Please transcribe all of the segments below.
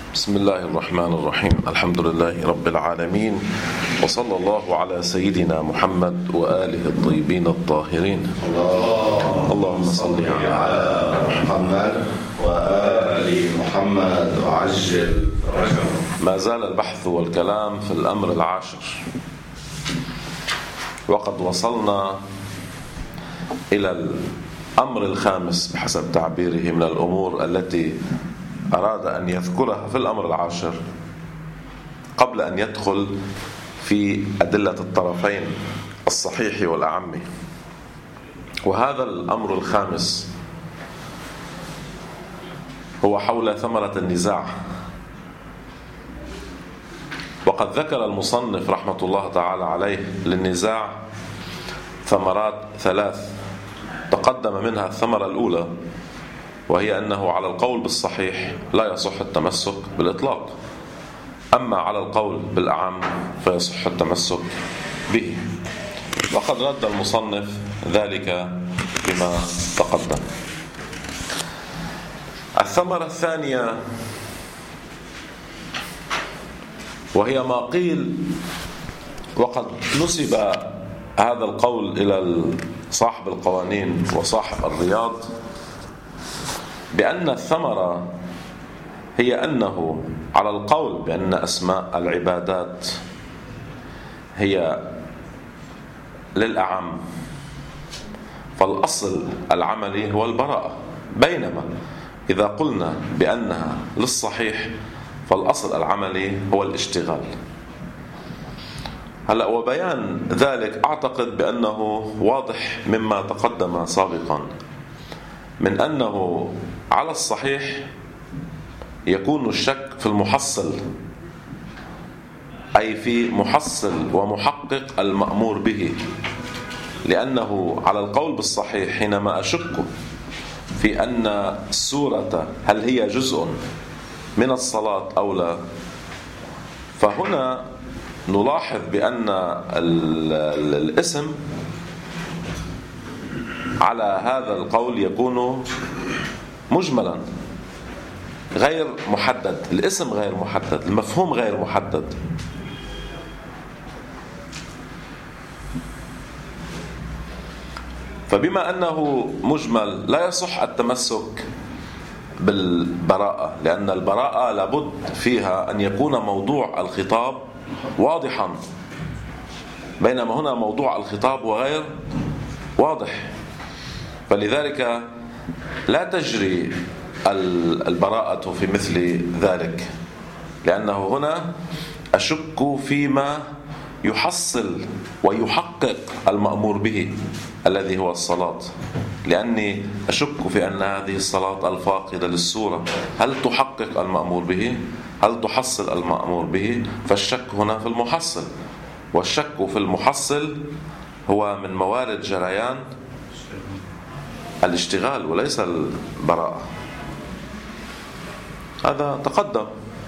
بسم الله الرحمن الرحيم. الحمد لله رب العالمين، وصلى الله على سيدنا محمد وآله الطيبين الطاهرين. اللهم صل على محمد وآل محمد وعجل فرجهم. ما زال البحث والكلام في الأمر العاشر، وقد وصلنا إلى الأمر الخامس بحسب تعبيره من الأمور التي أراد أن يذكرها في الأمر العاشر قبل أن يدخل في أدلة الطرفين الصحيح والأعم. وهذا الأمر الخامس هو حول ثمرة النزاع. وقد ذكر المصنف رحمة الله تعالى عليه للنزاع ثمرات ثلاث، تقدم منها الثمرة الأولى، وهي أنه على القول بالصحيح لا يصح التمسك بالإطلاق، أما على القول بالأعم فيصح التمسك به، وقد رد المصنف ذلك بما تقدم. الثمرة الثانية وهي ما قيل، وقد نسب هذا القول إلى صاحب القوانين وصاحب الرياض، بأن الثمرة هي أنه على القول بأن أسماء العبادات هي للأعم فالأصل العملي هو البراءة، بينما إذا قلنا بأنها للصحيح فالأصل العملي هو الاشتغال. هلأ وبيان ذلك أعتقد بأنه واضح مما تقدم سابقا، من أنه على الصحيح يكون الشك في المحصل، أي في محصل ومحقق المأمور به، لأنه على القول بالصحيح حينما أشك في أن السورة هل هي جزء من الصلاة أو لا، فهنا نلاحظ بأن الاسم على هذا القول يكون مجملا غير محدد، الاسم غير محدد، المفهوم غير محدد. فبما أنه مجمل لا يصح التمسك بالبراءة، لأن البراءة لابد فيها أن يكون موضوع الخطاب واضحا، بينما هنا موضوع الخطاب وغير واضح، فلذلك لا تجري البراءة في مثل ذلك، لأنه هنا أشك فيما يحصل ويحقق المأمور به الذي هو الصلاة، لأني أشك في أن هذه الصلاة الفاقدة للسورة هل تحقق المأمور به؟ هل تحصل المأمور به؟ فالشك هنا في المحصل، والشك في المحصل هو من موارد جريان الاشتغال وليس البراءة. هذا تقدم.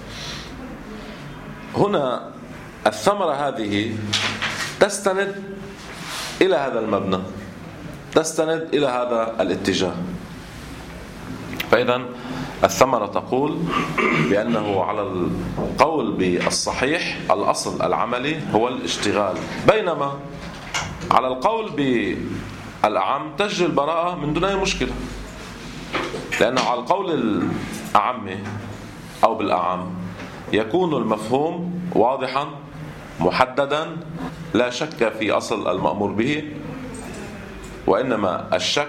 هنا الثمرة هذه تستند إلى هذا المبنى، تستند إلى هذا الاتجاه. فإذا الثمرة تقول بأنه على القول بالصحيح الأصل العملي هو الاشتغال، بينما على القول بالأعم تجري البراءة من دون أي مشكلة، لأنه على القول الأعم أو بالأعم يكون المفهوم واضحا محددا، لا شك في أصل المأمور به، وإنما الشك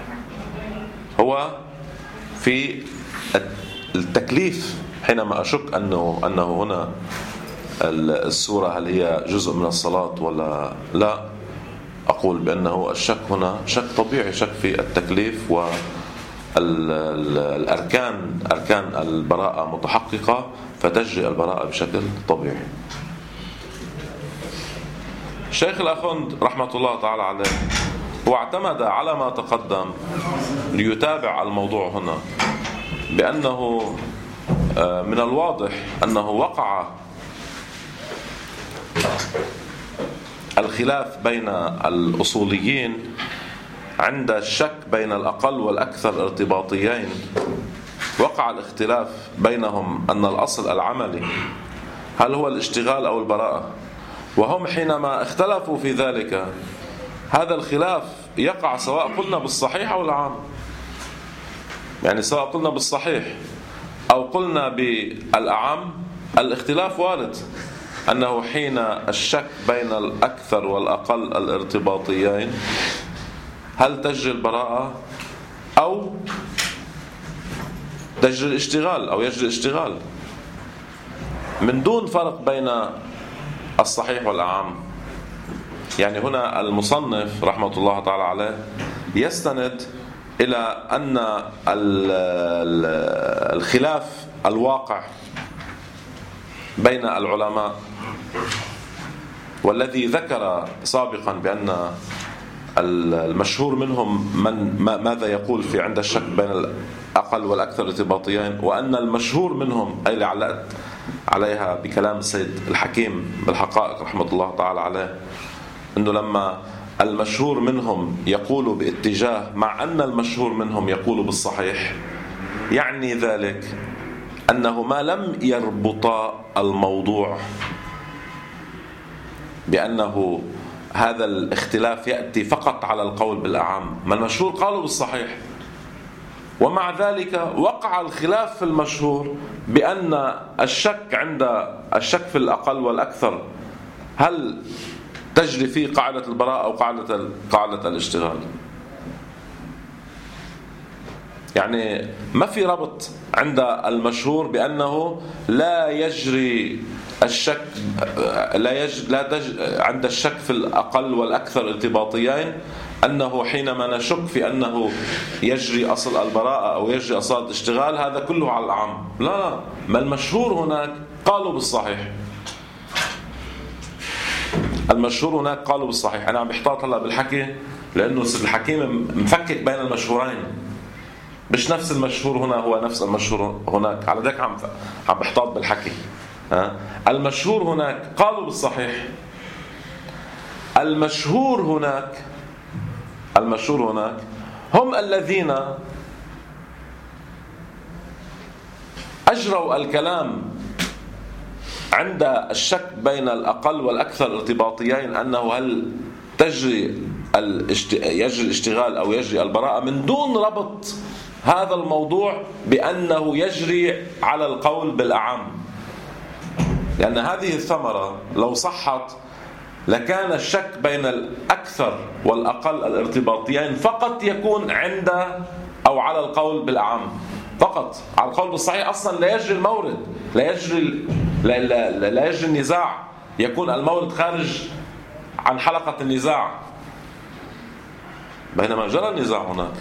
هو في التكليف، حينما أشك أنه هنا السورة هل هي جزء من الصلاة ولا لا، أقول بأنه الشك هنا شك طبيعي، شك في التكليف، والأركان أركان البراءة متحققة، فتجري البراءة بشكل طبيعي. الشيخ الأخوند رحمة الله تعالى عليه هو اعتمد على ما تقدم ليتابع الموضوع هنا، بأنه من الواضح أنه وقع الخلاف بين الأصوليين عند الشك بين الأقل والأكثر ارتباطيين وقع الاختلاف بينهم أن الأصل العملي هل هو الاشتغال أو البراءة، وهم حينما اختلفوا في ذلك هذا الخلاف يقع سواء قلنا بالصحيح أو العام. يعني سواء قلنا بالصحيح أو قلنا بالأعم الاختلاف وارد، أنه حين الشك بين الأكثر والأقل الارتباطيين هل تجري البراءة أو تجري الاشتغال أو يجري الاشتغال، من دون فرق بين الصحيح والأعم. يعني هنا المصنف رحمة الله تعالى عليه يستند إلى أن الخلاف الواقع بين العلماء والذي ذكر سابقا بأن المشهور منهم ماذا يقول في عند الشك بين الأقل والأكثر ارتباطيين، وأن المشهور منهم أي اللي علقت عليها بكلام السيد الحكيم بالحقائق رحمة الله تعالى عليه، أنه لما المشهور منهم يقول باتجاه مع أن المشهور منهم يقول بالصحيح، يعني ذلك أنه ما لم يربط الموضوع بأنه هذا الاختلاف يأتي فقط على القول بالأعم، ما المشهور قالوا بالصحيح، ومع ذلك وقع الخلاف في المشهور بأن الشك عند الشك في الأقل والأكثر هل تجري فيه قاعدة البراءة أو قاعدة الاشتغال. يعني ما في ربط عند المشهور بأنه لا يجري الشك عند الشك في الأقل والأكثر ارتباطيين أنه حينما نشك في أنه يجري أصل البراءة أو يجري أصل الاشتغال هذا كله على العام. لا، ما المشهور هناك قالوا بالصحيح، المشهور هناك قالوا بالصحيح. أنا عم بحتاط هلا بالحكي لأنه الحكيم مفكك بين المشهورين، مش نفس المشهور هنا هو نفس المشهور هناك، على ذلك عم بحتاط بالحكي. المشهور هناك قالوا بالصحيح، المشهور هناك هم الذين أجروا الكلام عند الشك بين الأقل والأكثر ارتباطيين أنه هل يجري الاشتغال أو يجري البراءة، من دون ربط هذا الموضوع بأنه يجري على القول بالأعم. لأن هذه الثمرة لو صحت لكان الشك بين الأكثر والأقل الارتباطيين فقط يكون عند أو على القول بالأعم فقط. على القول بالصحيح أصلا لا يجري المورد، لا يجري النزاع، يكون المورد خارج عن حلقة النزاع، بينما جرى النزاع هناك.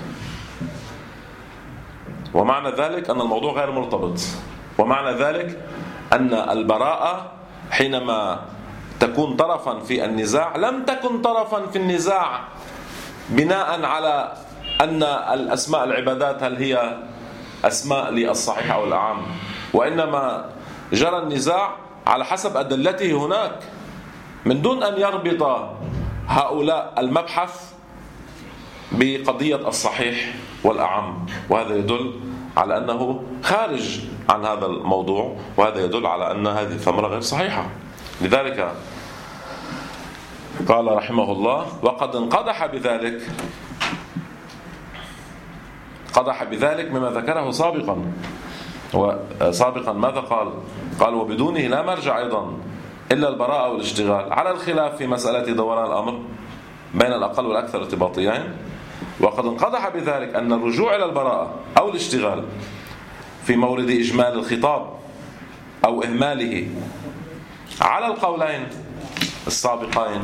ومعنى ذلك أن الموضوع غير مرتبط، ومعنى ذلك أن البراءة حينما تكون طرفا في النزاع لم تكن طرفا في النزاع بناء على أن الأسماء العبادات هل هي أسماء للصحيح أو الأعم، وإنما جرى النزاع على حسب أدلته هناك من دون أن يربط هؤلاء المبحث بقضية الصحيح والأعم. وهذا يدل على أنه خارج عن هذا الموضوع، وهذا يدل على أن هذه الثمرة غير صحيحة. لذلك قال رحمه الله: وقد انقدح بذلك مما ذكره سابقا. وسابقا ماذا قال وبدونه لا مرجع أيضا إلا البراءة والاشتغال، على الخلاف في مسألة دوران الأمر بين الأقل والأكثر ارتباطيين. وقد انقدح بذلك أن الرجوع إلى البراءة أو الاشتغال في مورد إجمال الخطاب أو إهماله على القولين السابقين،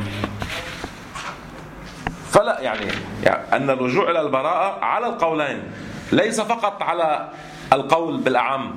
فلا يعني أن الرجوع إلى البراءة على القولين ليس فقط على القول بالأعم.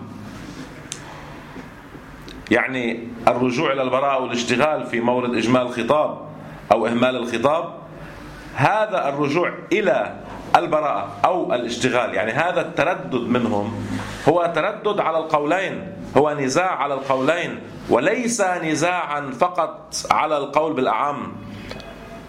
يعني الرجوع إلى البراءة والاشتغال في مورد إجمال الخطاب أو إهمال الخطاب، هذا الرجوع إلى البراءة أو الاشتغال، يعني هذا التردد منهم هو تردد على القولين، هو نزاع على القولين وليس نزاعا فقط على القول بالأعم.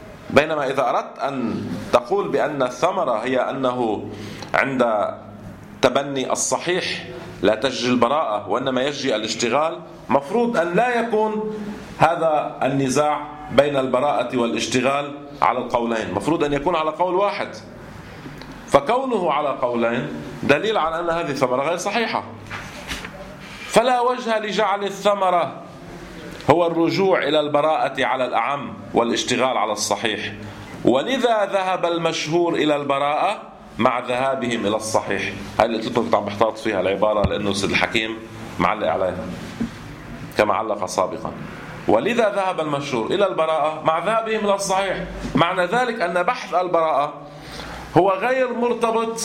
بينما إذا أردت أن تقول بأن الثمرة هي أنه عند تبني الصحيح لا تجري البراءة وإنما يجري الاشتغال، مفروض أن لا يكون هذا النزاع بين البراءة والاشتغال على القولين، مفروض أن يكون على قول واحد. فكونه على قولين دليل على أن هذه الثمرة غير صحيحة، فلا وجه لجعل الثمرة هو الرجوع إلى البراءة على الأعم والاشتغال على الصحيح، ولذا ذهب المشهور إلى البراءة مع ذهابهم إلى الصحيح. هاي اللي قلت لكم عم بحتاط فيها العبارة لأنه سيد الحكيم معلق عليها كما علق سابقا. ولذا ذهب المشهور إلى البراءة مع ذهابهم إلى الصحيح. معنى ذلك أن بحث البراءة هو غير مرتبط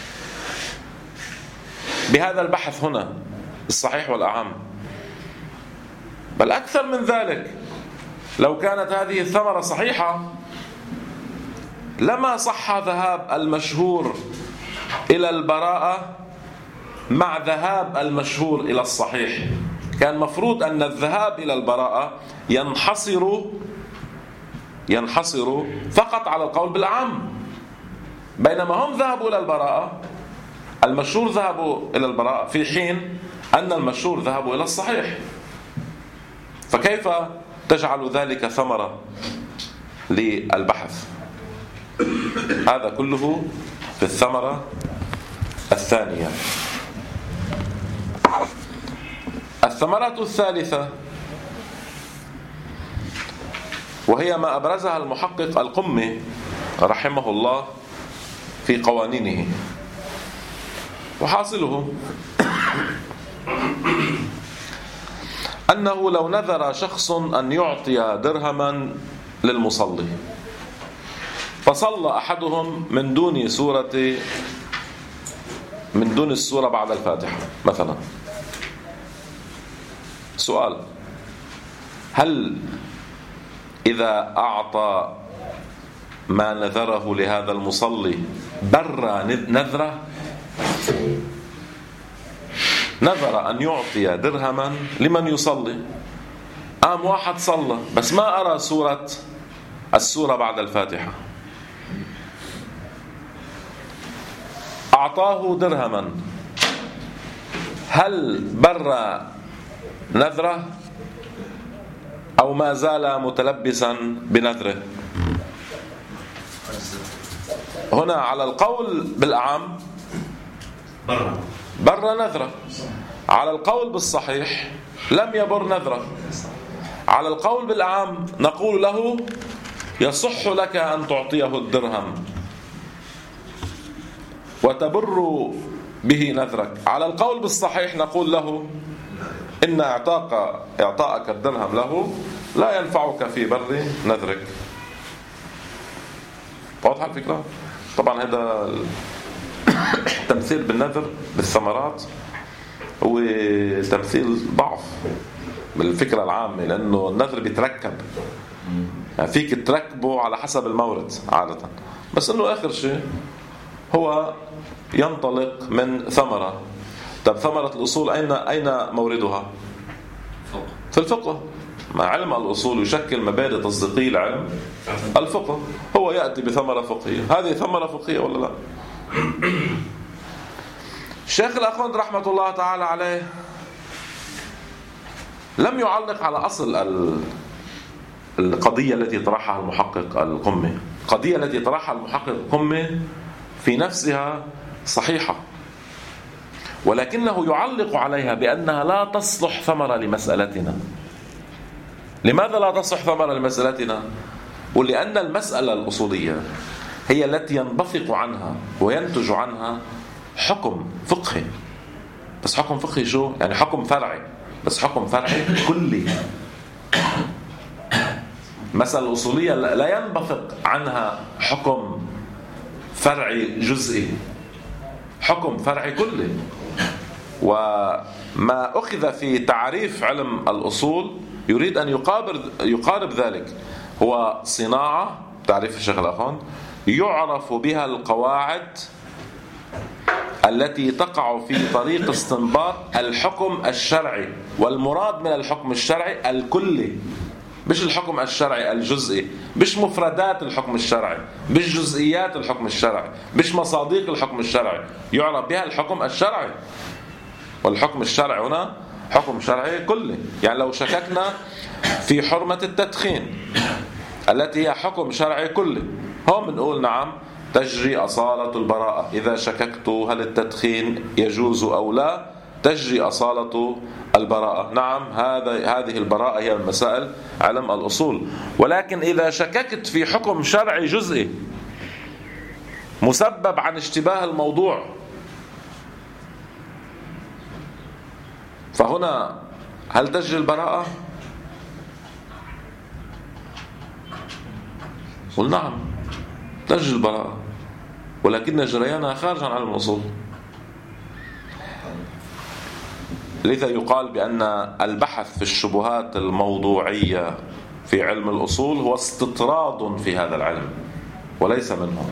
بهذا البحث هنا الصحيح والأعم، بل أكثر من ذلك، لو كانت هذه الثمرة صحيحة لما صح ذهاب المشهور إلى البراءة مع ذهاب المشهور إلى الصحيح. كان مفروض أن الذهاب إلى البراءة ينحصر فقط على القول بالأعم، بينما هم ذهبوا إلى البراءة، المشهور ذهبوا إلى البراءة في حين أن المشهور ذهبوا إلى الصحيح. فكيف تجعل ذلك ثمرة للبحث؟ هذا كله في الثمرة الثانية. الثمرة الثالثة وهي ما أبرزها المحقق القمي رحمه الله في قوانينه، وحاصله أنه لو نذر شخص أن يعطي درهما للمصلي فصلى أحدهم من دون السورة بعد الفاتحة مثلا، سؤال: هل إذا أعطى ما نذره لهذا المصلي بر نذره؟ نذر أن يعطي درهما لمن يصلي، قام واحد صلى بس ما أرى السورة بعد الفاتحة، أعطاه درهما، هل بر نذره أو ما زال متلبسا بنذره؟ هنا على القول بالأعم بر نذره، على القول بالصحيح لم يبر نذره. على القول بالأعم نقول له يصح لك أن تعطيه الدرهم وتبر به نذرك. على القول بالصحيح نقول له إن إعطاءك الدرهم له لا ينفعك في بر نذرك. واضحة الفكرة؟ طبعا هذا التمثيل بالنذر بالثمرات هو تمثيل ضعف بالفكرة العامة، لأنه النذر بيتركب، يعني فيك تركبه على حسب المورد عادة، بس إنه آخر شيء هو ينطلق من ثمرة. طب ثمرة الأصول أين موردها؟ في الفقه. مع علم الأصول يشكل مبادئ تصديقية العلم الفقه، هو يأتي بثمرة فقهية، هذه ثمرة فقهية ولا لا؟ الشيخ الأخوند رحمة الله تعالى عليه لم يعلق على أصل القضية التي طرحها المحقق القمي. القضية التي طرحها المحقق القمي في نفسها صحيحة، ولكنه يعلق عليها بأنها لا تصلح ثمرة لمسألتنا. لماذا لا تصلح ثمرة لمسألتنا؟ ولأن المسألة الأصولية هي التي ينبثق عنها وينتج عنها حكم فقهي. بس حكم فقهي شو؟ يعني حكم فرعي، بس حكم فرعي كلي. مسألة الأصولية لا ينبثق عنها حكم فرعي جزئي، حكم فرعي كلي. وما أخذ في تعريف علم الأصول يريد أن يقارب ذلك، هو صناعة، تعريف الشيخ الأخوان، يعرف بها القواعد التي تقع في طريق استنباط الحكم الشرعي، والمراد من الحكم الشرعي الكلي مش الحكم الشرعي الجزئي، مش مفردات الحكم الشرعي، مش جزئيات الحكم الشرعي، مش مصادق الحكم الشرعي، يعرف بها الحكم الشرعي. والحكم الشرعي هنا حكم شرعي كلي. يعني لو شككنا في حرمة التدخين التي هي حكم شرعي كلي، هم بنقول نعم تجري أصالة البراءة. إذا شككت هل التدخين يجوز أو لا، تجري أصالة البراءة. نعم هذه البراءة هي من مسائل علم الأصول. ولكن إذا شككت في حكم شرعي جزئي مسبب عن اشتباه الموضوع، فهنا هل تجري البراءة؟ قل نعم تجري البراءة، ولكن جريانها خارج عن علم الأصول. لذا يقال بأن البحث في الشبهات الموضوعية في علم الأصول هو استطراد في هذا العلم وليس منه،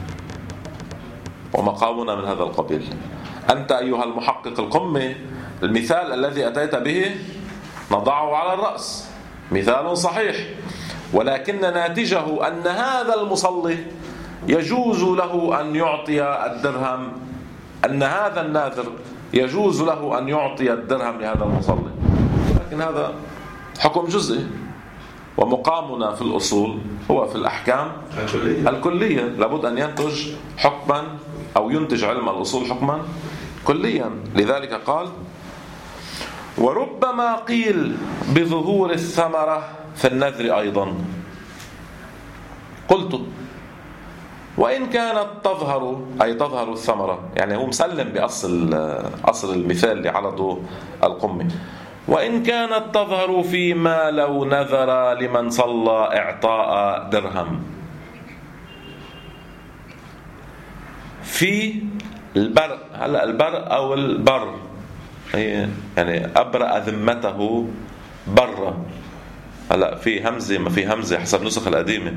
ومقامنا من هذا القبيل. أنت أيها المحقق القمي، المثال الذي أتيت به نضعه على الرأس، مثال صحيح، ولكن ناتجه أن هذا المصلي يجوز له أن يعطي الدرهم، أن هذا الناذر يجوز له أن يعطي الدرهم لهذا المصلي، لكن هذا حكم جزئي. ومقامنا في الأصول هو في الأحكام الكلية. لابد أن ينتج حكما أو ينتج علم الأصول حكما كليا. لذلك قال: وربما قيل بظهور الثمرة في النذر أيضا. قلت: وإن كانت تظهر، أي تظهر الثمرة، يعني هو مسلم بأصل المثال اللي عرضه القمي. وإن كانت تظهر فيما لو نذر لمن صلى إعطاء درهم في البر. هلا البر أو البر يعني أبرأ ذمته بر. هلا في همزة ما في همزة حسب نسخ القديمة.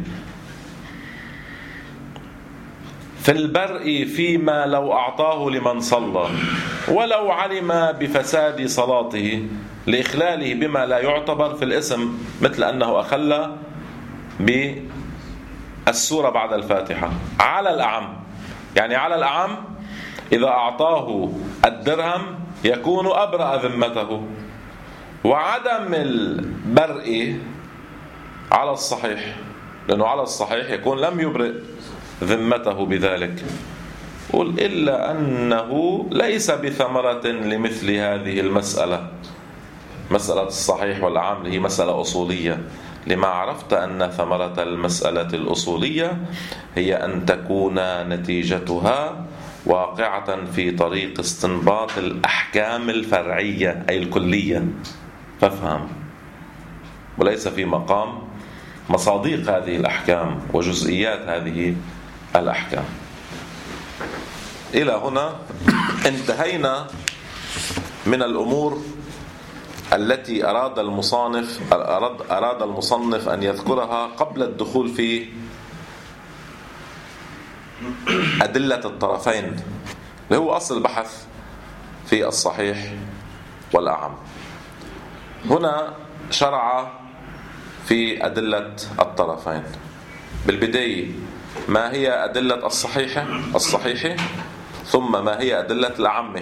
في البرء فيما لو أعطاه لمن صلى ولو علم بفساد صلاته لإخلاله بما لا يعتبر في الاسم، مثل أنه أخل بالسورة بعد الفاتحة على الأعم. يعني على الأعم إذا أعطاه الدرهم يكون أبرأ ذمته. وعدم البرء على الصحيح، لأنه على الصحيح يكون لم يبرئ ذمته بذلك. قل إلا أنه ليس بثمرة لمثل هذه المسألة، مسألة الصحيح والعام، هي مسألة أصولية، لما عرفت أن ثمرة المسألة الأصولية هي أن تكون نتيجتها واقعة في طريق استنباط الأحكام الفرعية أي الكلية، فافهم، وليس في مقام مصادق هذه الأحكام وجزئيات هذه الأحكام. إلى هنا انتهينا من الأمور التي أراد المصنف أن يذكرها قبل الدخول في أدلة الطرفين، اللي هو أصل البحث في الصحيح والأعم. هنا شرع في أدلة الطرفين. بالبداية ما هي أدلة الصحيح، ثم ما هي أدلة الأعمة.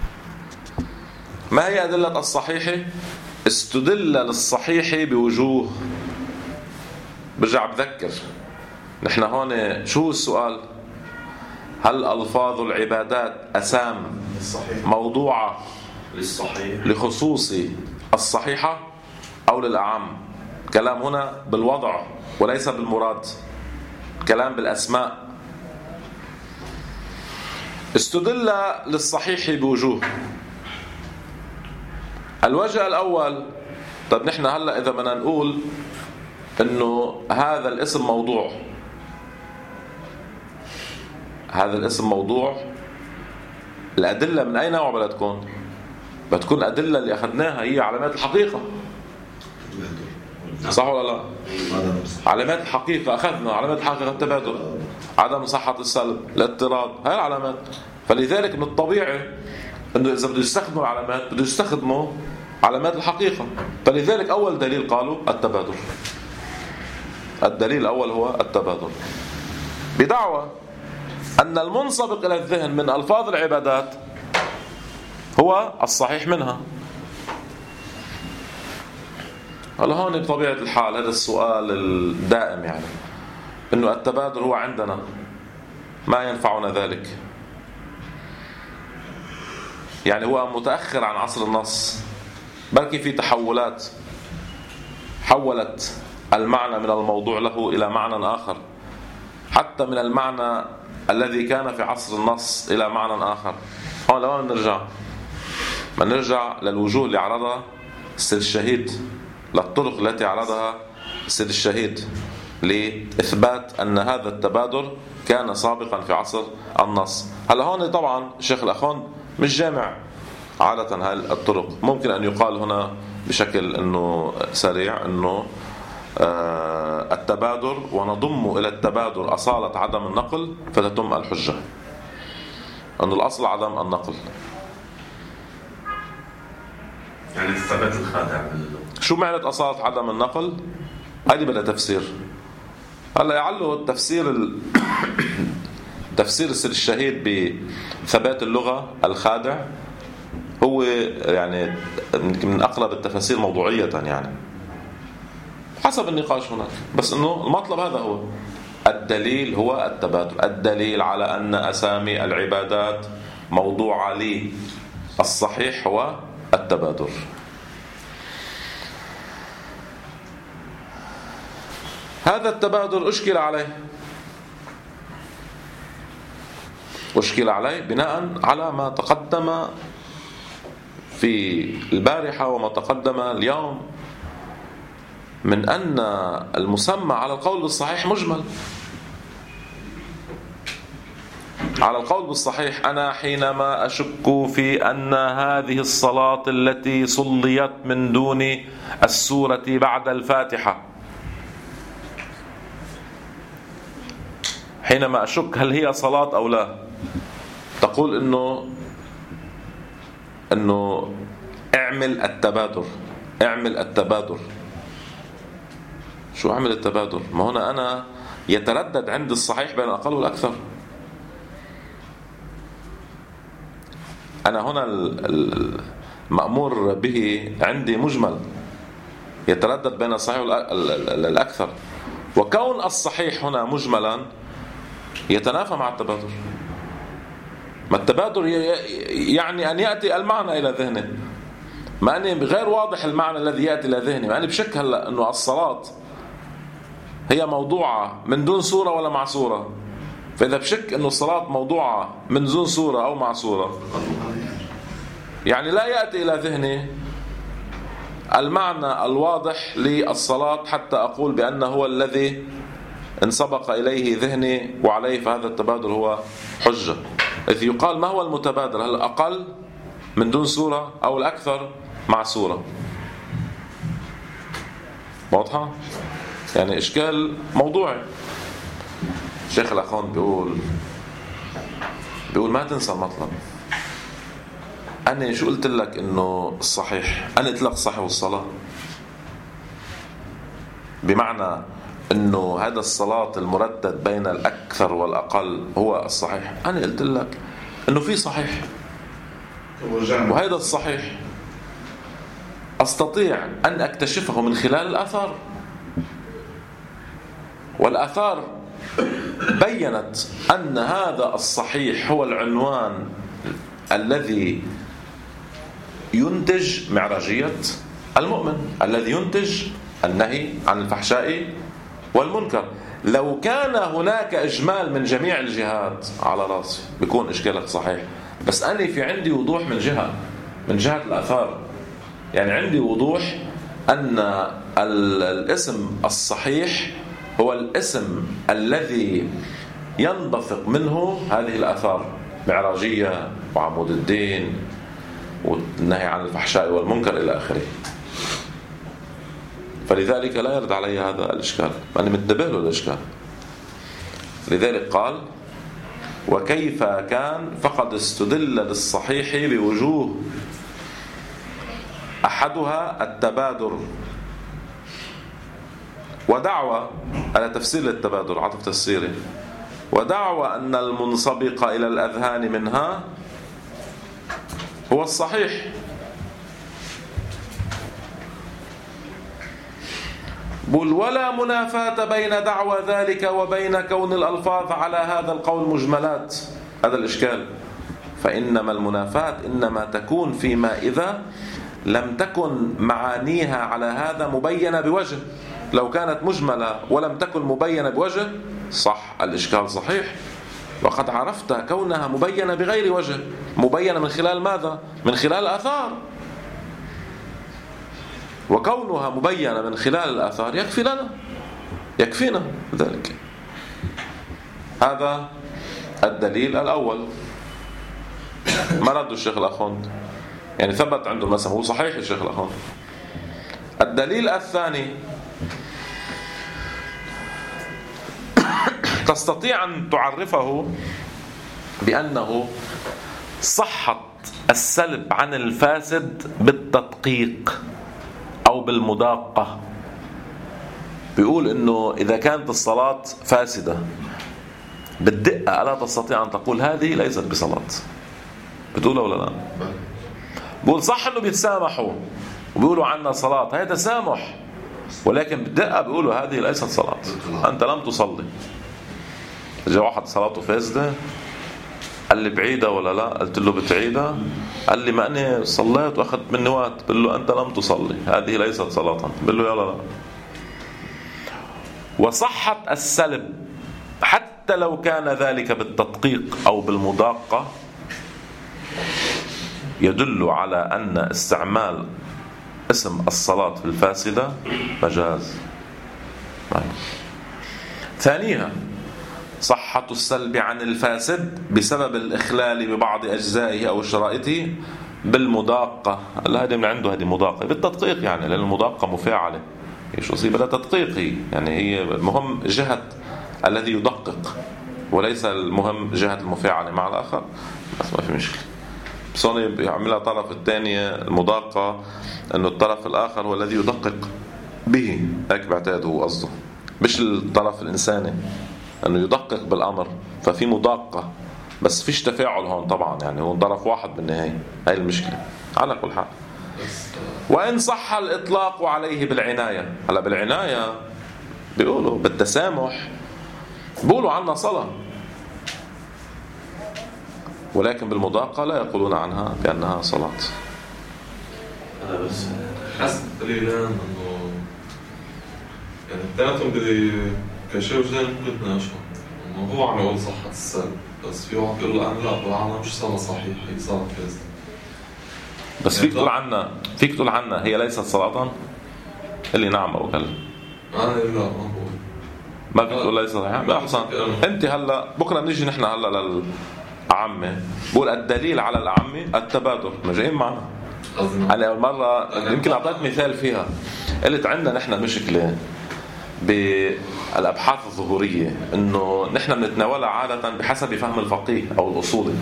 ما هي أدلة الصحيح؟ استدل للصحيح بوجوه. برجع بذكر، نحن هون شو السؤال؟ هل ألفاظ العبادات أسام موضوعة لخصوص الصحيحة أو للأعم؟ كلام هنا بالوضع وليس بالمراد، كلام بالأسماء. استدل للصحيح بوجوه. الوجه الأول، طب نحن هلأ إذا بدنا نقول إنه هذا الاسم موضوع، هذا الاسم موضوع، الأدلة من أي نوع بدها تكون؟ بتكون الأدلة اللي أخذناها هي علامات الحقيقة، صح ولا لا؟ علامات الحقيقة أخذنا علامات الحقيقة: التبادل، عدم صحة السلب، الاضطراد، هاي العلامات. فلذلك من الطبيعي إنه إذا بده يستخدموا العلامات بده يستخدموا علامات الحقيقة. فلذلك أول دليل قالوا التبادر. الدليل الأول هو التبادر، بدعوى أن المنسبق إلى الذهن من ألفاظ العبادات هو الصحيح منها. هلا هون بطبيعة الحال هذا السؤال الدائم، يعني إنه التبادر هو عندنا، ما ينفعنا ذلك، يعني هو متأخر عن عصر النص، بلكي في تحولات حولت المعنى من الموضوع له إلى معنى آخر، حتى من المعنى الذي كان في عصر النص إلى معنى آخر. هون لما نرجع للوجوه اللي عرضها السيد الشهيد، للطرق التي عرضها السيد الشهيد لإثبات أن هذا التبادر كان سابقا في عصر النص. هلا هون طبعا الشيخ الأخون مش جامع عادة هاي الطرق. ممكن أن يقال هنا بشكل أنه سريع أنه التبادر، ونضم إلى التبادر أصالة عدم النقل فتتم الحجة، أن الأصل عدم النقل. يعني الثبات الخادع. شو معنى أصالة عدم النقل؟ هذه بدها تفسير. هلا يعلو التفسير تفسير السيد الشهيد بثبات اللغة الخادع هو يعني من أقرب التفاسير موضوعية، يعني حسب النقاش هناك، بس إنه المطلب هذا هو الدليل هو التبادل. الدليل على أن أسامي العبادات موضوعة للصحيح هو التبادل. هذا التبادل أشكل عليه بناء على ما تقدم في البارحة وما تقدم اليوم من أن المسمى على القول بالصحيح مجمل. على القول بالصحيح أنا حينما أشك في أن هذه الصلاة التي صليت من دون السورة بعد الفاتحة، حينما أشك هل هي صلاة أو لا، تقول إنه اعمل التبادر. شو أعمل التبادر؟ ما هنا أنا يتردد عند الصحيح بين الأقل والأكثر. أنا هنا المأمور به عندي مجمل يتردد بين الصحيح والأكثر، وكون الصحيح هنا مجملا يتنافى مع التبادر. ما التبادر يعني أن يأتي المعنى إلى ذهنه، ما أني غير واضح المعنى الذي يأتي إلى ذهني، ما أني بشك هلأ أنه الصلاة هي موضوعة من دون سورة ولا مع سورة. فإذا بشك أنه الصلاة موضوعة من دون سورة أو مع سورة، يعني لا يأتي إلى ذهني المعنى الواضح للصلاة حتى أقول بأنه هو الذي انسبق إليه ذهني وعليه فهذا التبادل هو حجة. إذ يقال ما هو المتبادل؟ هل الأقل من دون سورة أو الأكثر مع سورة؟ واضحة؟ يعني إشكال موضوعي. الشيخ الأخون بيقول ما تنسى المطلب. أنا شو قلت لك إنه الصحيح؟ أنا قلت لك صحيح والصلاة، بمعنى إنه هذا الصلاة المردد بين الأكثر والأقل هو الصحيح. أنا قلت لك إنه في صحيح، وهذا الصحيح أستطيع أن أكتشفه من خلال الآثار، والآثار بيّنت أن هذا الصحيح هو العنوان الذي ينتج معراجية المؤمن، الذي ينتج النهي عن الفحشاء والمنكر. لو كان هناك إجمال من جميع الجهات على راسي بيكون إشكالك صحيح، بس أنا في عندي وضوح من جهة الآثار، يعني عندي وضوح أن الاسم الصحيح هو الاسم الذي ينبثق منه هذه الآثار، معراجية وعمود الدين والنهي عن الفحشاء والمنكر إلى آخره. فلذلك لا يرد علي هذا الإشكال، أنا منتبه له الإشكال. لذلك قال وكيف كان فقد استدل للصحيح بوجوه أحدها التبادر، ودعوى على تفسير التبادر عطف تفسيري، ودعوى أن المنسبق إلى الأذهان منها هو الصحيح. بل ولا منافاة بين دعوى ذلك وبين كون الألفاظ على هذا القول مجملات. هذا الإشكال. فإنما المنافاة إنما تكون فيما إذا لم تكن معانيها على هذا مبينة بوجه. لو كانت مجملة ولم تكن مبينة بوجه صح، الإشكال صحيح، وقد عرفت كونها مبينة بغير وجه. مبينة من خلال ماذا؟ من خلال الآثار، وكونها مبينة من خلال الآثار يكفي لنا، يكفينا ذلك. هذا الدليل الأول. ما رد الشيخ الأخوند، يعني ثبت عنده المسألة، هو صحيح الشيخ الأخوند. الدليل الثاني، تستطيع أن تعرفه بأنه صحة السلب عن الفاسد بالتدقيق أو بالمداقة. بيقول إنه إذا كانت الصلاة فاسدة بالدقة ألا تستطيع أن تقول هذه ليست بصلاة؟ بتقولها ولا لا؟ بيقول صح إنه بيتسامحوا وبيقولوا عنا صلاة، هي تسامح، ولكن بالدقة بيقولوا هذه ليست صلاة، أنت لم تصلي. جاء واحد صلاته فاسدة، قال لي بعيدة ولا لا؟ قلت له بتعيدها. قال لي ما أنا صليت وأخذت مني وقت. بقول له أنت لم تصلي، هذه ليست صلاة. بقول له يلا لا. وصحة السلب حتى لو كان ذلك بالتدقيق أو بالمداقة يدل على أن استعمال اسم الصلاة في الفاسدة مجاز. ثانيها صحة السلب عن الفاسد بسبب الإخلال ببعض أجزائه أو شرائطه بالمداقة. هذه من عنده هذه مداقة بالتدقيق، يعني لأن المداقة مفاعلة، إيش أصيب لا تدقيقي، يعني هي المهم جهة الذي يدقق وليس المهم جهة المفاعلة مع الآخر. بس ما في مشكلة. بس هون يعملها طرف الثانية المداقة، أنه الطرف الآخر هو الذي يدقق به، هيك بعتقد هو قصده، مش الطرف الإنساني أنه يدقق بالأمر. ففي مداقة بس فيش تفاعل هون طبعا، يعني هو طرف واحد بالنهاية. هاي المشكلة على كل حال. وإن صح الإطلاق عليه بالعناية، هلا بالعناية بيقولوا بالتسامح، بيقولوا عنا صلاة، ولكن بالمداقة لا يقولون عنها بأنها صلاة. أنا بس حسب دليلان إنه يعني الثلاثهم بدي كشيء وجدان ممكن نتناقشهم. إنه هو عم يقول صحة السلب، بس في واحد بيقول له أنا لا بقول مش صلاة صحيحة، هي صلاة فاسدة. بس فيك تقول عنا هي ليست صلاة؟ اللي نعم أو كلا. أنا لا ما فيك تقول ليست صحيحة. بأحسن أنت هلا بكرة نيجي نحن هلا للأعمة، بقول الدليل على الأعمة التبادر، ما جايين معنا. أنا أول مرة يمكن أعطيت مثال فيها، قلت عندنا نحن مشكلة بالأبحاث الظهورية، إنه نحن بنتناولها عادة بحسب فهم الفقيه أو الأصولي.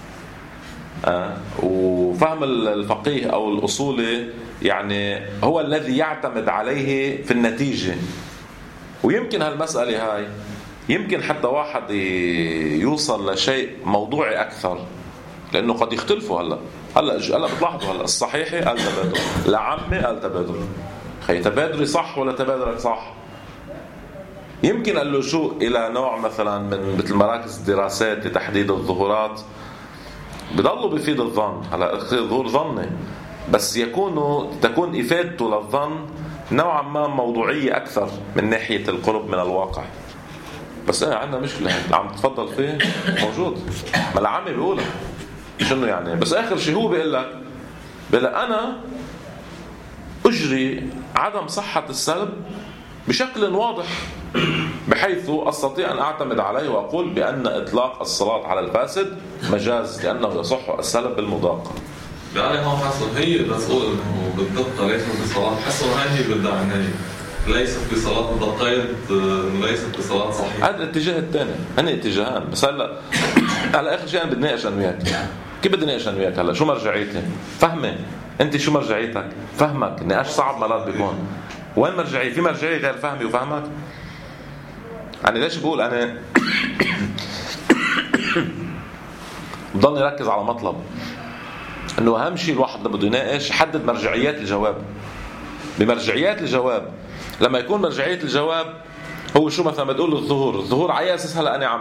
وفهم الفقيه أو الأصولي يعني هو الذي يعتمد عليه في النتيجة. ويمكن هالمسألة هاي يمكن حتى واحد يوصل لشيء موضوعي أكثر، لأنه قد يختلفوا. هلا بتلاحظوا هلا الصحيحي قال تبادل، العامة قال تبادل. خي تبادلي صح ولا تبادلك صح؟ يمكن اللجوء إلى نوع مثلا من مثل مراكز الدراسات لتحديد الظهورات بضلوا بيفيد الظن. هلا ظهور ظني بس تكون إفادته للظن نوعا ما موضوعية أكثر من ناحية القرب من الواقع. بس عندنا مشكلة عم تتفضل فيه موجود، ما العامي بيقولها شنو يعني. بس آخر شيء هو بيقول لك أنا أجري عدم صحة السلب بشكل واضح بحيث أستطيع أن أعتمد عليه وأقول بأن إطلاق الصلاة على الفاسد مجاز لأنه يصح السلب بالمداقة. يعني هون حسن هي مسؤول إنه بالدقة ليست بصلاة، حسن هي بدها عناية ليست بصلاة متقيد، ليست بصلاة صحيحة. هذا الاتجاه الثاني، هن اتجاهان. بس هلا على آخر شيء أنا بدي ناقش أنا وياك. كيف بدي ناقش أنا وياك؟ هلا شو مرجعيتي؟ فهمي أنت شو مرجعيتك؟ فهمك. نقاش صعب مرات بيكون. وين مرجعية؟ في مرجعية غير فهمي وفهمك؟ يعني ليش بقول أنا بضل يركز على مطلب إنه أهم شيء الواحد لما بده يناقش يحدد مرجعيات الجواب. بمرجعيات الجواب لما يكون مرجعية الجواب هو شو مثلا بتقول الظهور على أساس هلا أنا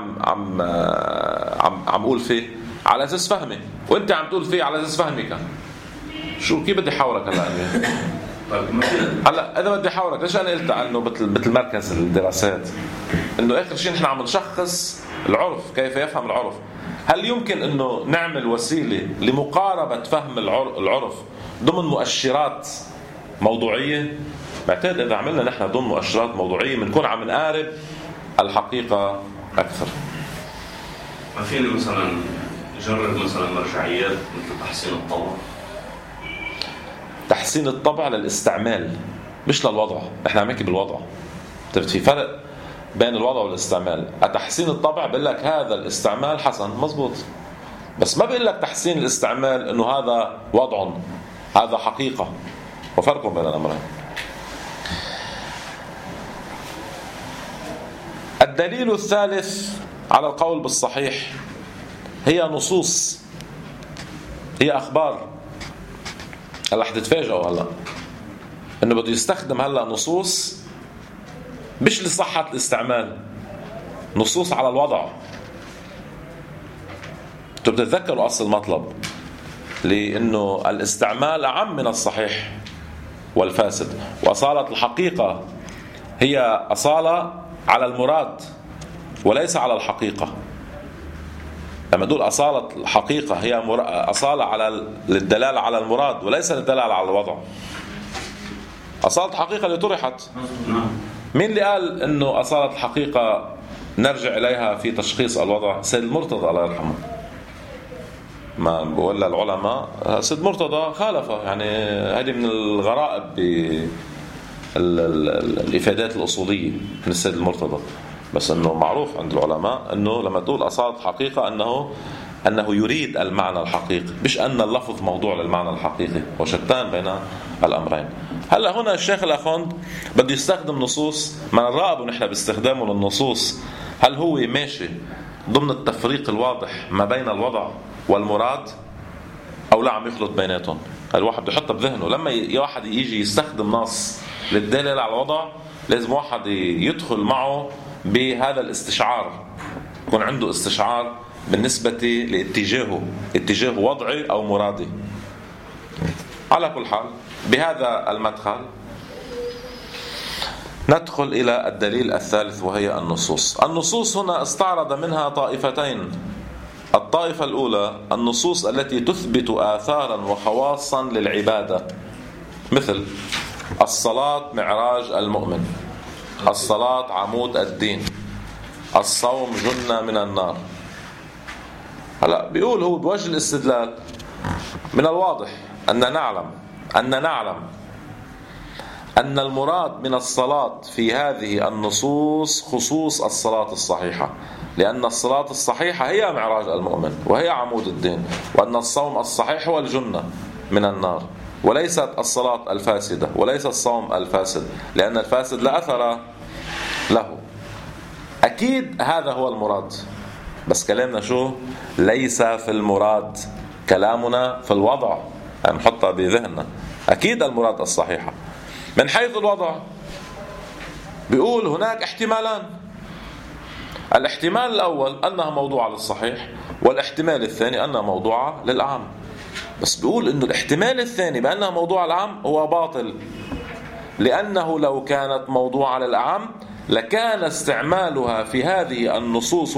عم أقول فيه على أساس فهمي، وأنت عم تقول فيه على أساس فهمك. شو كيف بدي حاورك هلا أنا؟ هلا إذا بدي حاورك ليش أنا قلت عنه مثل مركز الدراسات إنه آخر شيء نحن عم نشخص العرف، كيف يفهم العرف. هل يمكن إنه نعمل وسيلة لمقاربة فهم العرف ضمن مؤشرات موضوعية؟ بعتقد إذا عملنا نحن ضمن مؤشرات موضوعية بنكون عم نقارب الحقيقة أكثر. ما فيني مثلا جرب مثلا مرجعيات مثل تحسين الطبع. تحسين الطبع للاستعمال مش للوضع. نحن عم نحكي بالوضع. في فرق بين الوضع والاستعمال. تحسين الطبع بقول لك هذا الاستعمال حسن مزبوط، بس ما بقول لك تحسين الاستعمال إنه هذا وضع، هذا حقيقة، وفرق بين الأمرين. الدليل الثالث على القول بالصحيح هي نصوص، هي أخبار. هلا حتتفاجئوا هلا إنه بده يستخدم هلا نصوص مش لصحة الاستعمال، نصوص على الوضع. انتوا بتتذكروا أصل المطلب لأنه الاستعمال أعم من الصحيح والفاسد، وأصالة الحقيقة هي أصالة على المراد وليس على الحقيقة. لما نقول أصالة الحقيقة هي أصالة على للدلالة على المراد وليس للدلالة على الوضع. أصالة الحقيقة اللي طرحت، مين اللي قال إنه أصالة الحقيقة نرجع إليها في تشخيص الوضع؟ سيد المرتضى الله يرحمه. ما ولا العلماء سيد مرتضى خالفه. يعني هذه من الغرائب بالإفادات الأصولية من السيد المرتضى، بس أنه معروف عند العلماء أنه لما تقول أصالة حقيقة أنه يريد المعنى الحقيقي، مش أن اللفظ موضوع للمعنى الحقيقي، وشتان بين الأمرين. هلأ هنا الشيخ الأخوند بده يستخدم نصوص، ما نراقبه نحن باستخدامه للنصوص هل هو ماشي ضمن التفريق الواضح ما بين الوضع والمراد أو لا عم يخلط بيناتهم. الواحد بده يحطها بذهنه لما واحد يجي يستخدم نص للدلالة على الوضع، لازم واحد يدخل معه بهذا الاستشعار، يكون عنده استشعار بالنسبة لاتجاهه، اتجاه وضعي أو مرادي. على كل حال بهذا المدخل ندخل إلى الدليل الثالث وهي النصوص. النصوص هنا استعرض منها طائفتين. الطائفة الأولى النصوص التي تثبت آثارا وخواصا للعبادة، مثل الصلاة معراج المؤمن، الصلاة عمود الدين، الصوم جنة من النار. هلا بيقول هو بوجه الاستدلال من الواضح أن نعلم أن المراد من الصلاة في هذه النصوص خصوص الصلاة الصحيحة، لأن الصلاة الصحيحة هي معراج المؤمن وهي عمود الدين، وأن الصوم الصحيح هو الجنة من النار، وليست الصلاة الفاسدة وليس الصوم الفاسد، لأن الفاسد لا أثر له. أكيد هذا هو المراد، بس كلامنا شو؟ ليس في المراد، كلامنا في الوضع، نحطها بذهننا. أكيد المراد الصحيحة. من حيث الوضع بيقول هناك احتمالان. الاحتمال الأول أنها موضوعة للصحيح، والاحتمال الثاني أنها موضوعة للعام. بس بيقول إنه الاحتمال الثاني بأنها موضوعة للعام هو باطل، لأنه لو كانت موضوعة للعام لكان استعمالها في هذه النصوص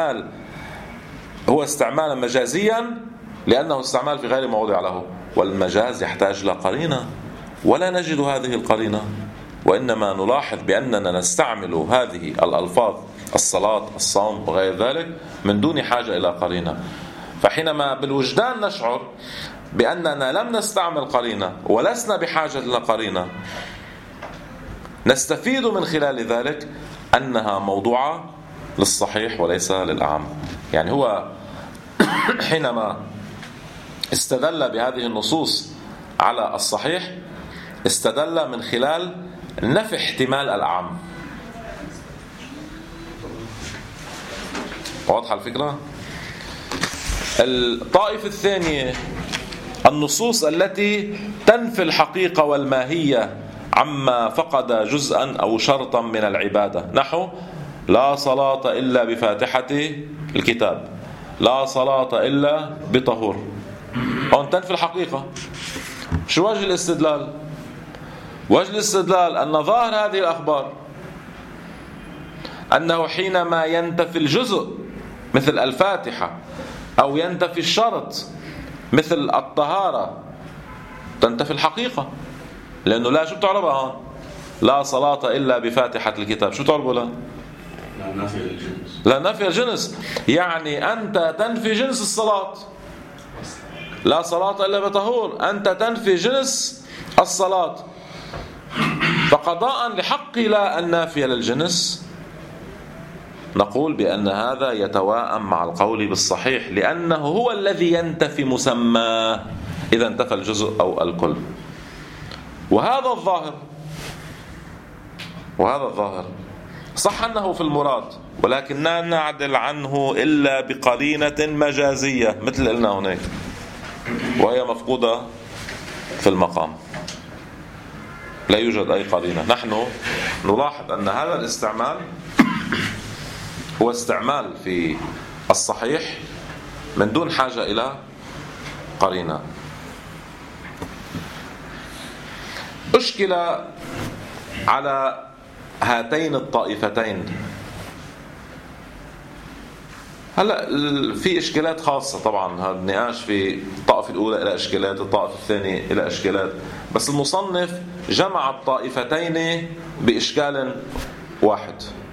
هو استعمالا مجازيا، لأنه استعمال في غير موضع له، والمجاز يحتاج إلى قرينة، ولا نجد هذه القرينة، وإنما نلاحظ بأننا نستعمل هذه الألفاظ الصلاة الصوم وغير ذلك من دون حاجة إلى قرينة. فحينما بالوجدان نشعر بأننا لم نستعمل قرينة ولسنا بحاجة إلى قرينة، نستفيد من خلال ذلك أنها موضوعة للصحيح وليس للأعم. يعني هو حينما استدل بهذه النصوص على الصحيح استدل من خلال نفي احتمال الأعم. واضحة الفكرة؟ الطائفة الثانية النصوص التي تنفي الحقيقة والماهية عما فقد جزءا أو شرطا من العبادة، نحو لا صلاة إلا بفاتحة الكتاب، لا صلاة إلا بطهور. هون تنفي الحقيقة. شو وجه الاستدلال؟ وجه الاستدلال أن ظاهر هذه الأخبار أنه حينما ينتفي الجزء مثل الفاتحة أو ينتفي الشرط مثل الطهارة تنتفي الحقيقة، لأنه لا، شو بتعربها هون؟ لا صلاة إلا بفاتحة الكتاب، شو بتعربه؟ لا نفي الجنس. لا نفي الجنس، يعني أنت تنفي جنس الصلاة. لا صلاة إلا بطهور، أنت تنفي جنس الصلاة. فقضاء لحق لا النافية للجنس نقول بأن هذا يتواءم مع القول بالصحيح، لأنه هو الذي ينتفي مسماه إذا انتفى الجزء أو الكل. وهذا الظاهر صح أنه في المراد، ولكن لا نعدل عنه إلا بقرينة مجازية مثل قلنا هناك، وهي مفقودة في المقام. لا يوجد أي قرينة. نحن نلاحظ أن هذا الاستعمال هو استعمال في الصحيح من دون حاجة إلى قرينة. أشكل على هاتين الطائفتين. هلا في إشكالات خاصة طبعا، هذا النقاش في الطائفة الأولى إلى إشكالات، الطائفة الثانية إلى إشكالات، بس المصنف جمع الطائفتين بإشكال واحد.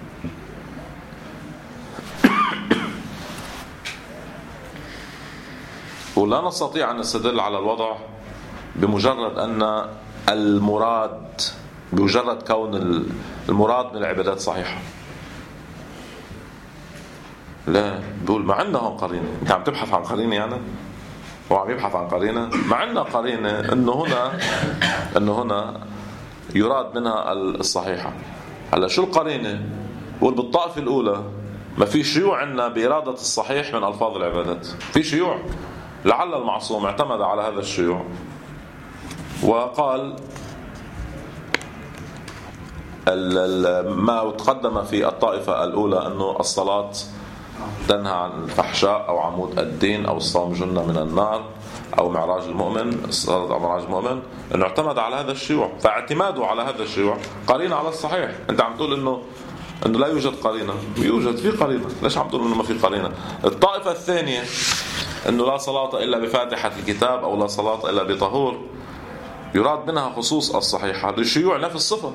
ولا نستطيع أن نستدل على الوضع بمجرد أن المراد، بمجرد كون المراد من العبادات صحيحة. لا، بقول ما عندنا هون قرينة. أنت عم تبحث عن قرينة يعني؟ هو عم يبحث عن قرينة. ما عندنا قرينة إنه هنا يراد منها الصحيحة. هلا شو القرينة؟ بقول بالطائفة الأولى ما في شيوع عندنا بإرادة الصحيح من ألفاظ العبادات. في شيوع، لعل المعصوم اعتمد على هذا الشيوع وقال ما تقدم في الطائفة الأولى أنه الصلاة تنهى عن الفحشاء أو عمود الدين أو الصوم جنة من النار أو معراج المؤمن، الصلاة أو معراج المؤمن، أنه اعتمد على هذا الشيوع. فاعتماده على هذا الشيوع قرينة على الصحيح. أنت عم تقول أنه لا يوجد قرينة. يوجد، في قرينة. ليش عم تقول أنه ما في قرينة؟ الطائفة الثانية أنه لا صلاة إلا بفاتحة الكتاب أو لا صلاة إلا بطهور، يراد منها خصوص الصحيحة. الشيوع نفي الصفة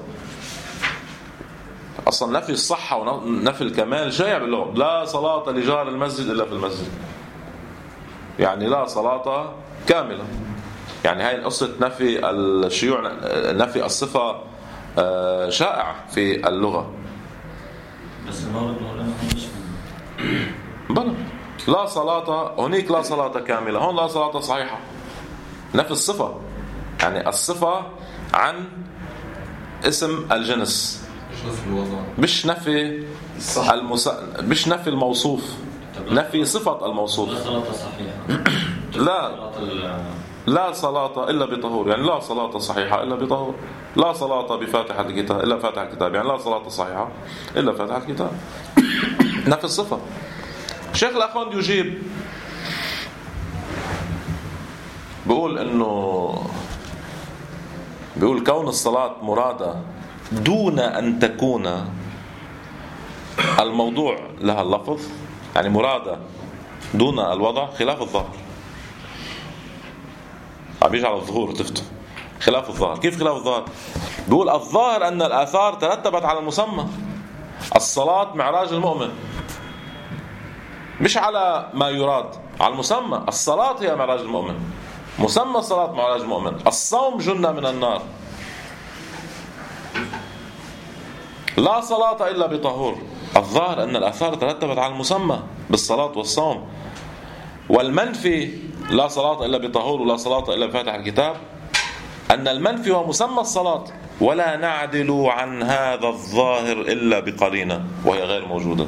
أصلا، نفي الصحة ونفي الكمال شائع باللغة. لا صلاة لجار المسجد إلا في المسجد، يعني لا صلاة كاملة. يعني هاي قصة نفي الشيوع، نفي الصفة شائع في اللغة. بس المورد مولانا مش بلى لا صلاة هنيك، لا صلاة كاملة، هون لا صلاة صحيحة. نفي الصفة، يعني الصفة عن اسم الجنس، مش نفي مش نفي الموصوف، نفي صفة الموصوف. لا صلاة صحيحة. لا صلاة إلا بطهور، يعني لا صلاة صحيحة إلا بطهور. لا صلاة بفاتحة الكتاب إلا فاتحة الكتاب، يعني لا صلاة صحيحة إلا فاتحة الكتاب. نفي الصفة. الشيخ الأخوند يجيب، بيقول كون الصلاة مرادة دون أن تكون الموضوع لها اللفظ، يعني مرادة دون الوضع، خلاف الظاهر. عم يجي على الظهور تفتح خلاف الظاهر. كيف خلاف الظاهر؟ بيقول الظاهر أن الآثار ترتبت على المسمى. الصلاة معراج المؤمن، مش على ما يراد، على المسمى. الصلاة هي معراج المؤمن، مسمى الصلاة معراج المؤمن. الصوم جنة من النار. لا صلاة إلا بطهور، الظاهر أن الآثار ترتبت على المسمى بالصلاة والصوم. والمنفي لا صلاة إلا بطهور ولا صلاة إلا بفاتح الكتاب أن المنفي هو مسمى الصلاة، ولا نعدل عن هذا الظاهر إلا بقرينة وهي غير موجودة.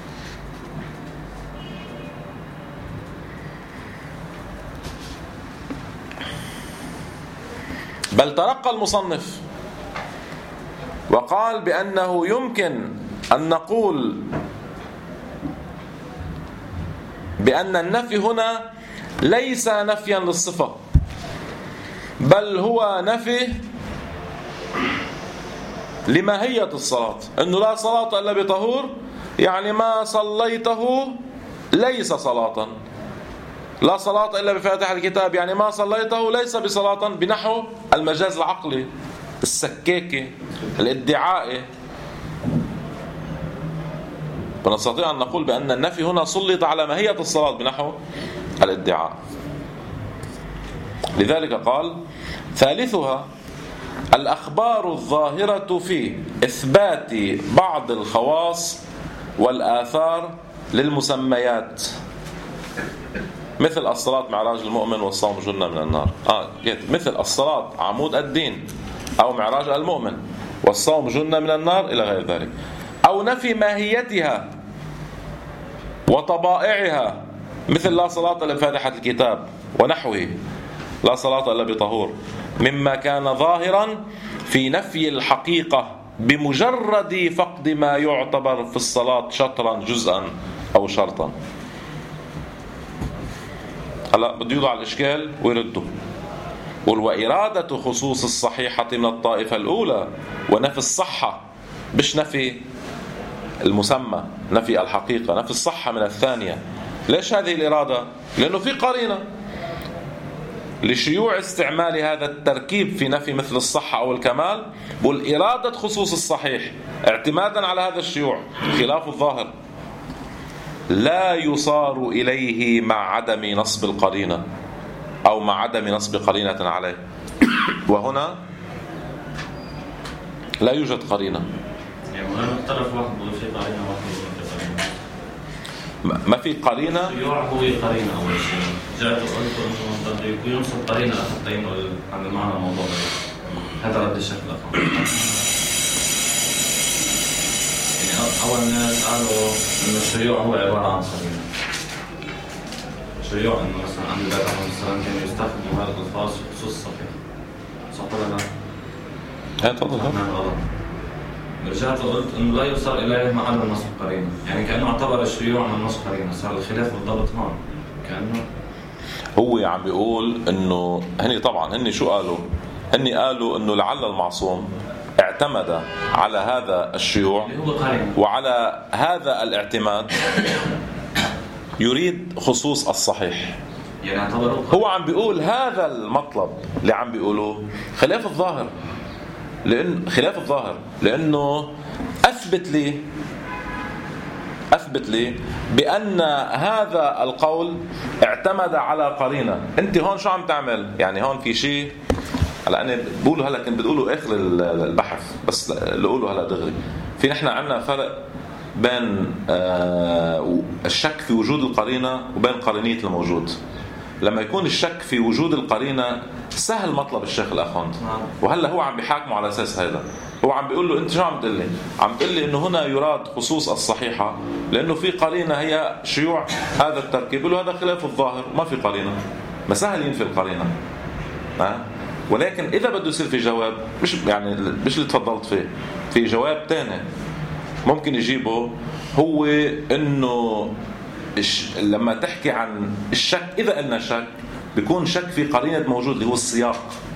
بل ترقى المصنف وقال بأنه يمكن أن نقول بأن النفي هنا ليس نفيا للصفة، بل هو نفي لماهية الصلاة. أنه لا صلاة إلا بطهور، يعني ما صليته ليس صلاة. لا صلاة إلا بفاتحة الكتاب، يعني ما صليته ليس بصلاة، بنحو المجاز العقلي، السكاكي، الادعائي. فنستطيع أن نقول بأن النفي هنا سلط على ماهية الصلاة بنحو الادعاء. لذلك قال: ثالثها الأخبار الظاهرة في إثبات بعض الخواص والآثار للمسميات، مثل الصلاة معراج المؤمن والصوم جنة من النار. مثل الصلاة عمود الدين أو معراج المؤمن والصوم جنة من النار إلى غير ذلك. أو نفي ماهيتها وطبائعها، مثل لا صلاة إلا بفاتحة الكتاب ونحوه، لا صلاة إلا بطهور، مما كان ظاهرا في نفي الحقيقة بمجرد فقد ما يعتبر في الصلاة شطرا جزءا أو شرطا. هلا بده يوضع الإشكال ويرده. وإرادة خصوص الصحيحة من الطائفة الأولى ونفي الصحة، مش نفي المسمى، نفي الحقيقة، نفي الصحة من الثانية. ليش هذه الإرادة؟ لأنه في قرينة لشيوع استعمال هذا التركيب في نفي مثل الصحة أو الكمال، والإرادة خصوص الصحيح اعتمادا على هذا الشيوع خلاف الظاهر لا يصار إليه مع عدم نصب القرينة أو مع عدم نصب قرينة عليه. وهنا لا يوجد قرينة، يعني هنا طرف واحد في قرينة واحدة، ما في قرينة. الشيوع هو قرينة أول شيء. جاءت وقلت أنه قد يكون ينصب قرينة أخذتين عن المعنى الموضوع هذا رد الشكل الأخر. يعني أول الناس قالوا إنه الشيوع هو عبارة عن قرينة. الشيوع إنه مثلا عند النبي عليه الصلاة والسلام كانوا يستخدموا هذا الألفاظ بخصوص الصحيح، صح ولا لا؟ هاي تفضل. رجعت وقلت انه لا يوصل اليه مع عدم نصب قرينه، يعني كانه اعتبر الشيوع من نصب قرينه، صار الخلاف بالضبط هون. كانه هو عم بيقول انه هني شو قالوا؟ هني قالوا انه لعل المعصوم اعتمد على هذا الشيوع وعلى هذا الاعتماد يريد خصوص الصحيح. يعني اعتبروا هو عم بيقول هذا المطلب اللي عم بيقولوه خلاف الظاهر، لأنه أثبت لي بأن هذا القول اعتمد على قرينة. أنت هون شو عم تعمل؟ يعني هون في شيء، هلا أنا بقوله هلا كنت بتقوله آخر البحث، بس لقوله هلا دغري. في نحن عندنا فرق بين الشك في وجود القرينة وبين قرينية الموجود. لما يكون الشك في وجود القرينة سهل مطلب الشيخ الأخوند، وهلا هو عم بيحاكمه على أساس هذا. هو عم بيقول له أنت شو عم تقول لي؟ عم تقول لي إنه هنا يراد خصوص الصحيحة لأنه في قرينة هي شيوع هذا التركيب. بيقول له هذا خلاف الظاهر، ما في قرينة، ما سهل ينفي القرينة. ولكن إذا بده يصير في جواب مش اللي تفضلت فيه، في جواب تاني ممكن يجيبه، هو إنه لما تحكي عن الشك، إذا قلنا شك بيكون شك في قرينة موجود اللي هو السياق،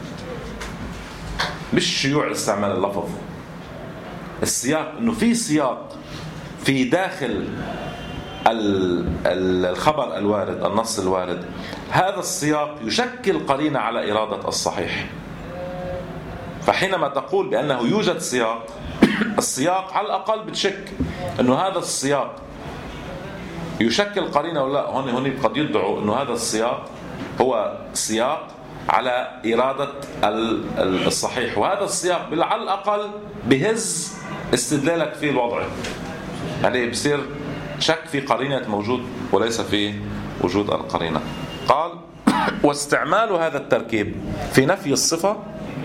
مش شيوع استعمال اللفظ. السياق إنه في سياق في داخل الخبر الوارد، النص الوارد، هذا السياق يشكل قرينة على إرادة الصحيح. فحينما تقول بأنه يوجد سياق، السياق على الأقل بتشك إنه هذا السياق يشكل قرينة ولا لا. هون قد يدعوا إنه هذا السياق هو سياق على إرادة الصحيح، وهذا السياق على الأقل بهز استدلالك في الوضع، يعني بصير شك في قرينة موجود وليس في وجود القرينة. قال: واستعمال هذا التركيب في نفي الصفة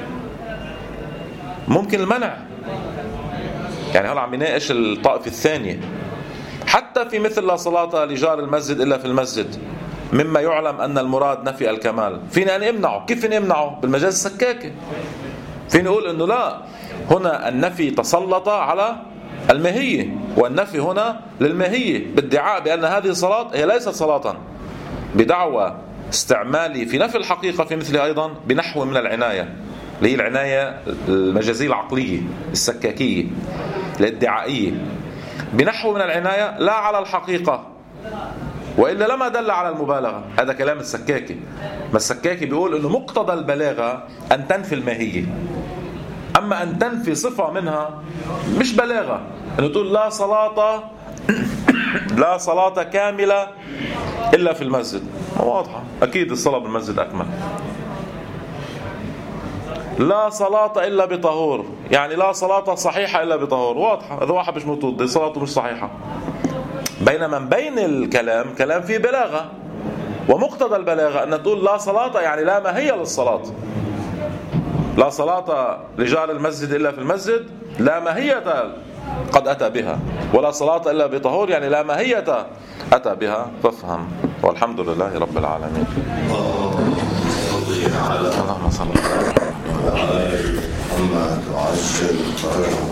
ممكن المنع. يعني هلا عم يناقش الطائفة الثانية. حتى في مثل لا صلاة لجار المسجد إلا في المسجد، مما يعلم أن المراد نفي الكمال، فينا أن يمنعه. كيف نمنعه؟ بالمجاز السكاكي. فين نقول أنه لا، هنا النفي تسلط على الماهية، والنفي هنا للماهية، بادعاء بأن هذه الصلاة هي ليست صلاة، بدعوى استعمالي في نفي الحقيقة في مثله أيضا بنحو من العناية، اللي هي العناية المجازية العقلية السكاكية الادعائية، بنحو من العناية لا على الحقيقة، وإلا لما دل على المبالغة. هذا كلام السكاكي. ما السكاكي بيقول أنه مقتضى البلاغة أن تنفي الماهية، أما أن تنفي صفة منها مش بلاغة. أنه تقول لا صلاة لا صلاة كاملة إلا في المسجد، واضحة، أكيد الصلاة بالمسجد أكمل. لا صلاة إلا بطهور، يعني لا صلاة صحيحة إلا بطهور، واضحة. إذا واحد مش متوضي صلاته مش صحيحة. بينما بين الكلام كلام فيه بلاغة، ومقتضى البلاغة أن تقول لا صلاة يعني لا ماهية للصلاة. لا صلاة لجار المسجد إلا في المسجد، لا ماهية قد أتى بها، ولا صلاة إلا بطهور يعني لا ماهية أتى بها. فافهم. والحمد لله رب العالمين. اللهم صل على محمد وعلى آل محمد وعجل